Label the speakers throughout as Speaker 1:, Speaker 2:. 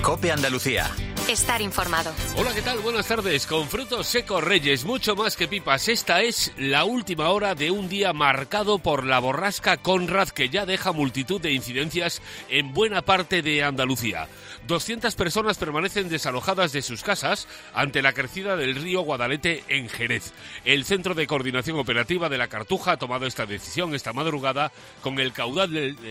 Speaker 1: COPE Andalucía.
Speaker 2: Estar informado.
Speaker 3: Hola, ¿qué tal? Buenas tardes. Con frutos secos Reyes, mucho más que pipas. Esta es la última hora de un día marcado por la borrasca Conrad, que ya deja multitud de incidencias en buena parte de Andalucía. 200 personas permanecen desalojadas de sus casas ante la crecida del río Guadalete en Jerez. El Centro de Coordinación Operativa de la Cartuja ha tomado esta decisión esta madrugada con el caudal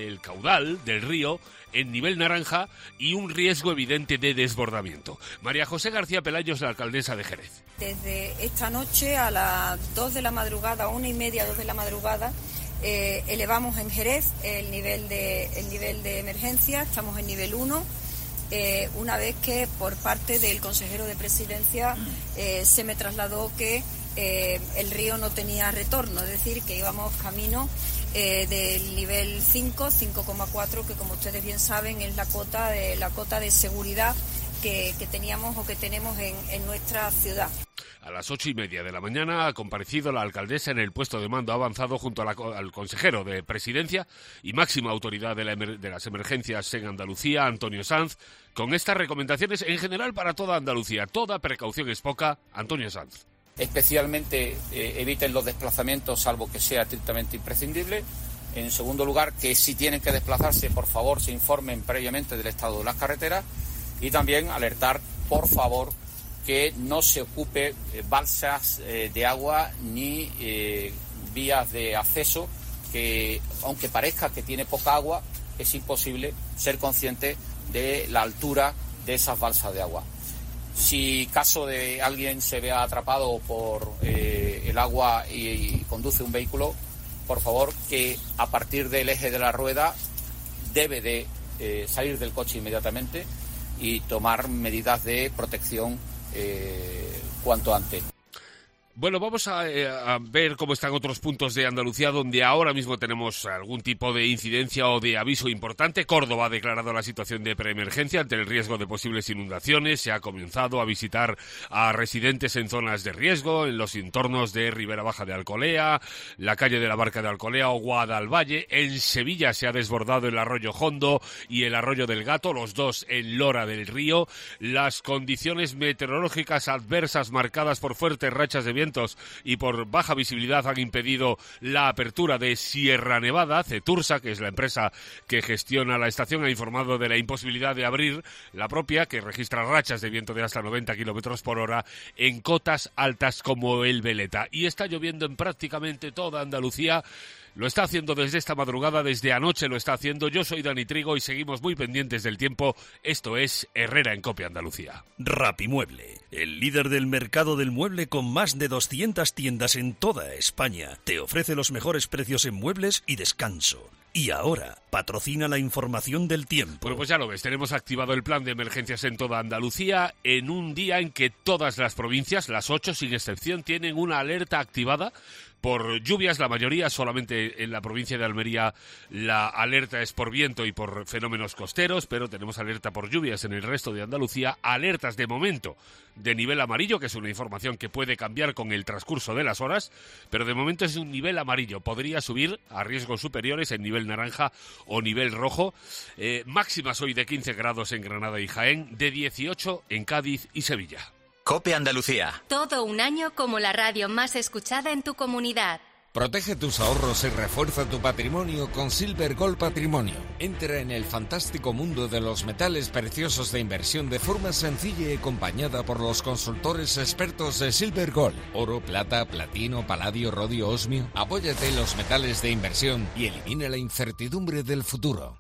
Speaker 3: del río en nivel naranja y un riesgo evidente de desbordamiento. María José García Pelayo es la alcaldesa de Jerez.
Speaker 4: Desde esta noche a las 2 de la madrugada, 1:30, 2 de la madrugada, elevamos en Jerez el nivel de emergencia. Estamos en nivel 1. Una vez que por parte del consejero de Presidencia se me trasladó que el río no tenía retorno, es decir, que íbamos camino del nivel 5, 5,4, que como ustedes bien saben es la cota de seguridad que teníamos o que tenemos en nuestra ciudad.
Speaker 3: A las 8:30 de la mañana ha comparecido la alcaldesa en el puesto de mando avanzado junto al consejero de Presidencia y máxima autoridad de las emergencias en Andalucía, Antonio Sanz, con estas recomendaciones en general para toda Andalucía. Toda precaución es poca. Antonio Sanz.
Speaker 5: Especialmente eviten los desplazamientos salvo que sea estrictamente imprescindible. En segundo lugar, que si tienen que desplazarse, por favor, se informen previamente del estado de las carreteras. Y también alertar, por favor, que no se ocupe balsas de agua ni vías de acceso, que aunque parezca que tiene poca agua, es imposible ser consciente de la altura de esas balsas de agua. Si caso de alguien se vea atrapado por el agua y conduce un vehículo, por favor, que a partir del eje de la rueda debe de salir del coche inmediatamente y tomar medidas de protección cuanto antes.
Speaker 3: Bueno, vamos a ver cómo están otros puntos de Andalucía donde ahora mismo tenemos algún tipo de incidencia o de aviso importante. Córdoba ha declarado la situación de preemergencia ante el riesgo de posibles inundaciones. Se ha comenzado a visitar a residentes en zonas de riesgo, en los entornos de Ribera Baja de Alcolea, la calle de la Barca de Alcolea o Guadalvalle. En Sevilla se ha desbordado el arroyo Hondo y el arroyo del Gato, los dos en Lora del Río. Las condiciones meteorológicas adversas marcadas por fuertes rachas de viento y por baja visibilidad han impedido la apertura de Sierra Nevada. Cetursa, que es la empresa que gestiona la estación, ha informado de la imposibilidad de abrir la propia, que registra rachas de viento de hasta 90 kilómetros por hora en cotas altas como el Veleta. Y está lloviendo en prácticamente toda Andalucía. Lo está haciendo desde esta madrugada, desde anoche lo está haciendo. Yo soy Dani Trigo y seguimos muy pendientes del tiempo. Esto es Herrera en COPE Andalucía.
Speaker 6: Rapimueble, el líder del mercado del mueble con más de 200 tiendas en toda España, te ofrece los mejores precios en muebles y descanso. Y ahora, patrocina la información del tiempo.
Speaker 3: Bueno, pues ya lo ves, tenemos activado el plan de emergencias en toda Andalucía en un día en que todas las provincias, las 8 sin excepción, tienen una alerta activada por lluvias. La mayoría, solamente en la provincia de Almería la alerta es por viento y por fenómenos costeros, pero tenemos alerta por lluvias en el resto de Andalucía. Alertas de momento de nivel amarillo, que es una información que puede cambiar con el transcurso de las horas, pero de momento es un nivel amarillo. Podría subir a riesgos superiores en nivel naranja o nivel rojo. Máximas hoy de 15 grados en Granada y Jaén, de 18 en Cádiz y Sevilla.
Speaker 1: COPE Andalucía.
Speaker 2: Todo un año como la radio más escuchada en tu comunidad.
Speaker 7: Protege tus ahorros y refuerza tu patrimonio con Silver Gold Patrimonio. Entra en el fantástico mundo de los metales preciosos de inversión de forma sencilla y acompañada por los consultores expertos de Silver Gold. Oro, plata, platino, paladio, rodio, osmio. Apóyate en los metales de inversión y elimina la incertidumbre del futuro.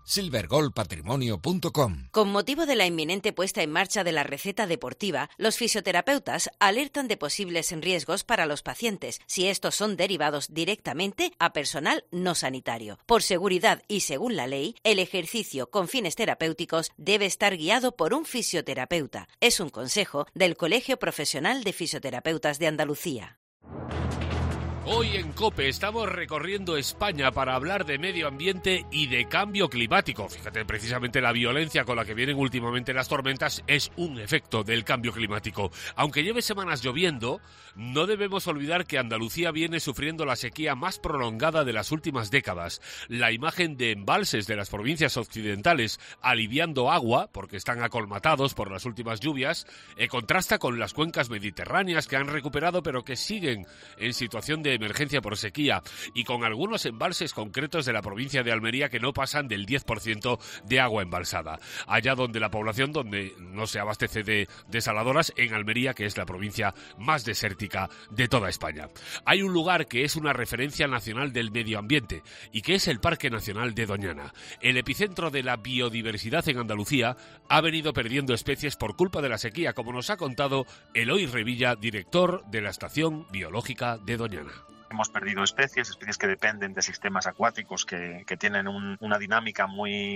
Speaker 7: silvergoldpatrimonio.com.
Speaker 8: Con motivo de la inminente puesta en marcha de la receta deportiva, los fisioterapeutas alertan de posibles riesgos para los pacientes si estos son derivados directamente a personal no sanitario. Por seguridad y según la ley, el ejercicio con fines terapéuticos debe estar guiado por un fisioterapeuta. Es un consejo del Colegio Profesional de Fisioterapeutas de Andalucía.
Speaker 3: Hoy en COPE estamos recorriendo España para hablar de medio ambiente y de cambio climático. Fíjate, precisamente la violencia con la que vienen últimamente las tormentas es un efecto del cambio climático. Aunque lleve semanas lloviendo, no debemos olvidar que Andalucía viene sufriendo la sequía más prolongada de las últimas décadas. La imagen de embalses de las provincias occidentales aliviando agua, porque están acolmatados por las últimas lluvias, contrasta con las cuencas mediterráneas que han recuperado pero que siguen en situación de emergencia por sequía, y con algunos embalses concretos de la provincia de Almería que no pasan del 10% de agua embalsada. Allá donde la población donde no se abastece de desaladoras, en Almería, que es la provincia más desértica de toda España. Hay un lugar que es una referencia nacional del medio ambiente y que es el Parque Nacional de Doñana. El epicentro de la biodiversidad en Andalucía ha venido perdiendo especies por culpa de la sequía, como nos ha contado Eloy Revilla, director de la Estación Biológica de Doñana.
Speaker 9: Hemos perdido especies que dependen de sistemas acuáticos que tienen una dinámica muy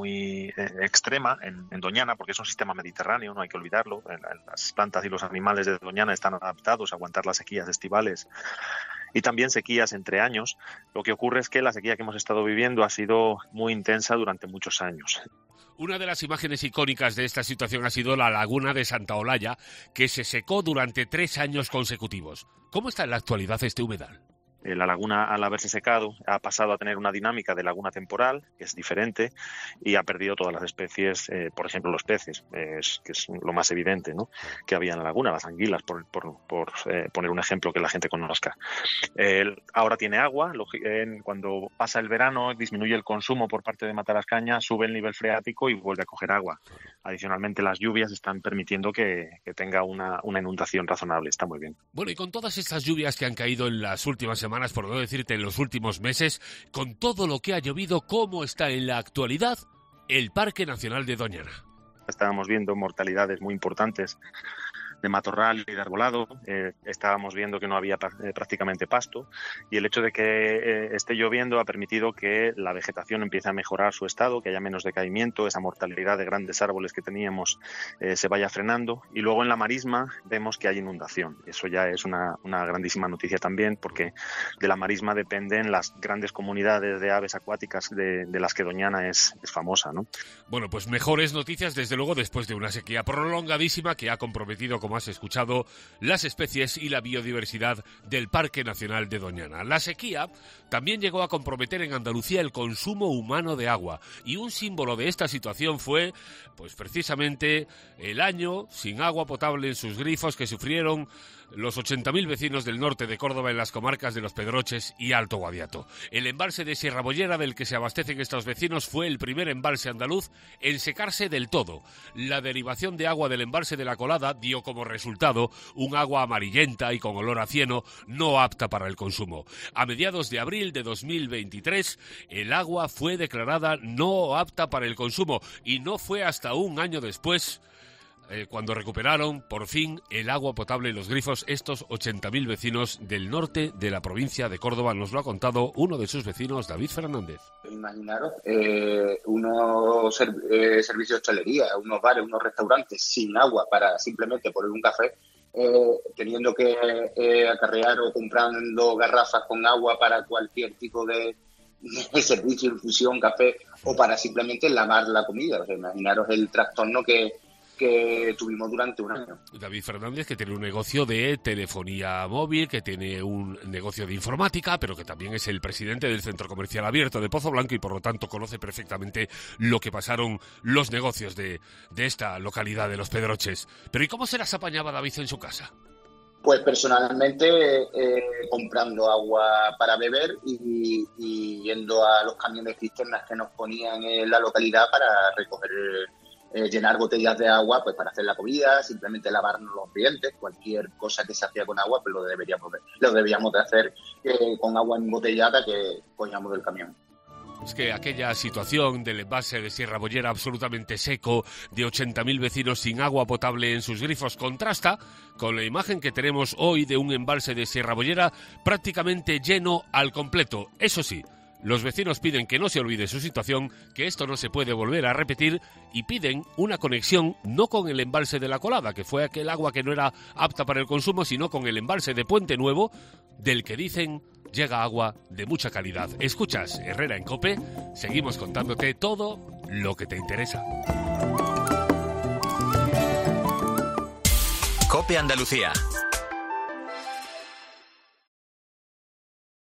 Speaker 9: extrema en Doñana, porque es un sistema mediterráneo, no hay que olvidarlo. Las plantas y los animales de Doñana están adaptados a aguantar las sequías estivales y también sequías entre años. Lo que ocurre es que la sequía que hemos estado viviendo ha sido muy intensa durante muchos años.
Speaker 3: Una de las imágenes icónicas de esta situación ha sido la laguna de Santa Olalla, que se secó durante 3 años consecutivos. ¿Cómo está en la actualidad este humedal?
Speaker 9: La laguna, al haberse secado, ha pasado a tener una dinámica de laguna temporal, que es diferente, y ha perdido todas las especies, por ejemplo los peces, que es lo más evidente, ¿no?, que había en la laguna, las anguilas, por poner un ejemplo que la gente conozca. Ahora tiene agua, cuando pasa el verano disminuye el consumo por parte de Matalascaña, sube el nivel freático y vuelve a coger agua. Adicionalmente, las lluvias están permitiendo que tenga una inundación razonable, está muy bien.
Speaker 3: Bueno, y con todas estas lluvias que han caído en las últimas semanas, por no decirte en los últimos meses, con todo lo que ha llovido, ¿cómo está en la actualidad el Parque Nacional de Doñana?
Speaker 9: Estábamos viendo mortalidades muy importantes de matorral y de arbolado, estábamos viendo que no había prácticamente pasto, y el hecho de que esté lloviendo ha permitido que la vegetación empiece a mejorar su estado, que haya menos decaimiento, esa mortalidad de grandes árboles que teníamos se vaya frenando, y luego en la marisma vemos que hay inundación. Eso ya es una grandísima noticia también, porque de la marisma dependen las grandes comunidades de aves acuáticas de las que Doñana es famosa, ¿no?
Speaker 3: Bueno, pues mejores noticias desde luego después de una sequía prolongadísima que ha comprometido, como has escuchado, las especies y la biodiversidad del Parque Nacional de Doñana. La sequía también llegó a comprometer en Andalucía el consumo humano de agua, y un símbolo de esta situación fue, pues precisamente, el año sin agua potable en sus grifos que sufrieron los 80.000 vecinos del norte de Córdoba en las comarcas de Los Pedroches y Alto Guadiato. El embalse de Sierra Bollera, del que se abastecen estos vecinos, fue el primer embalse andaluz en secarse del todo. La derivación de agua del embalse de La Colada dio como resultado un agua amarillenta y con olor a cieno, no apta para el consumo. A mediados de abril de 2023, el agua fue declarada no apta para el consumo, y no fue hasta un año después cuando recuperaron por fin el agua potable en los grifos estos 80.000 vecinos del norte de la provincia de Córdoba. Nos lo ha contado uno de sus vecinos, David Fernández.
Speaker 10: Imaginaros unos servicios de hostelería, unos bares, unos restaurantes sin agua para simplemente poner un café, teniendo que acarrear o comprando garrafas con agua para cualquier tipo de servicio, infusión, café, o para simplemente lavar la comida. O sea, imaginaros el trastorno que tuvimos durante un año.
Speaker 3: David Fernández, que tiene un negocio de telefonía móvil, que tiene un negocio de informática, pero que también es el presidente del Centro Comercial Abierto de Pozo Blanco, y por lo tanto conoce perfectamente lo que pasaron los negocios de esta localidad de Los Pedroches. Pero ¿y cómo se las apañaba David en su casa?
Speaker 10: Pues personalmente comprando agua para beber y yendo a los camiones cisternas que nos ponían en la localidad para recoger, llenar botellas de agua, pues para hacer la comida, simplemente lavarnos los dientes, cualquier cosa que se hacía con agua, pues lo debíamos de hacer con agua embotellada que cogíamos del camión.
Speaker 3: Es que aquella situación del embalse de Sierra Bollera absolutamente seco, de 80.000 vecinos sin agua potable en sus grifos, contrasta con la imagen que tenemos hoy de un embalse de Sierra Bollera prácticamente lleno al completo. Eso sí, Los vecinos piden que no se olvide su situación, que esto no se puede volver a repetir y piden una conexión no con el embalse de La Colada, que fue aquel agua que no era apta para el consumo, sino con el embalse de Puente Nuevo, del que dicen llega agua de mucha calidad. Escuchas Herrera en COPE, seguimos contándote todo lo que te interesa.
Speaker 1: COPE Andalucía.